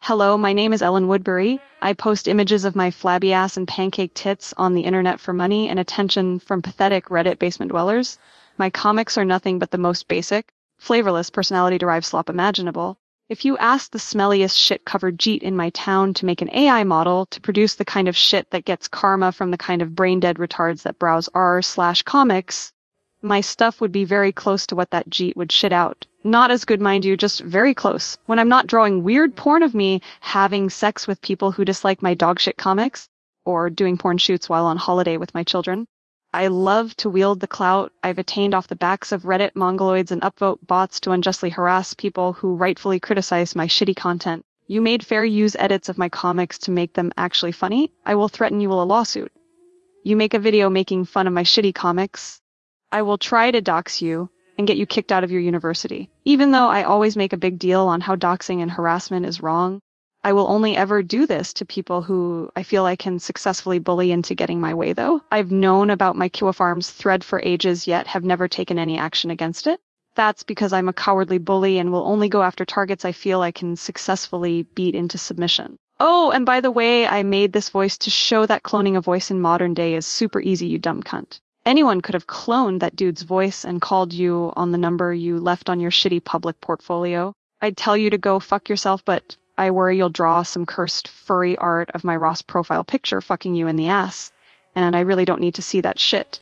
Hello, my name is Ellen Woodbury. I post images of my flabby ass and pancake tits on the internet for money and attention from pathetic Reddit basement dwellers. My comics are nothing but the most basic, flavorless personality-derived slop imaginable. If you ask the smelliest shit-covered jeet in my town to make an AI model to produce the kind of shit that gets karma from the kind of brain-dead retards that browse r/comics, my stuff would be very close to what that jeet would shit out. Not as good, mind you, just very close. When I'm not drawing weird porn of me having sex with people who dislike my dogshit comics, or doing porn shoots while on holiday with my children. I love to wield the clout I've attained off the backs of Reddit mongoloids and upvote bots to unjustly harass people who rightfully criticize my shitty content. You made fair use edits of my comics to make them actually funny. I will threaten you with a lawsuit. You make a video making fun of my shitty comics. I will try to dox you and get you kicked out of your university. Even though I always make a big deal on how doxing and harassment is wrong, I will only ever do this to people who I feel I can successfully bully into getting my way, though. I've known about my Kiwa Farms thread for ages, yet have never taken any action against it. That's because I'm a cowardly bully and will only go after targets I feel I can successfully beat into submission. Oh, and by the way, I made this voice to show that cloning a voice in modern day is super easy, you dumb cunt. Anyone could have cloned that dude's voice and called you on the number you left on your shitty public portfolio. I'd tell you to go fuck yourself, but I worry you'll draw some cursed furry art of my Ross profile picture fucking you in the ass, and I really don't need to see that shit.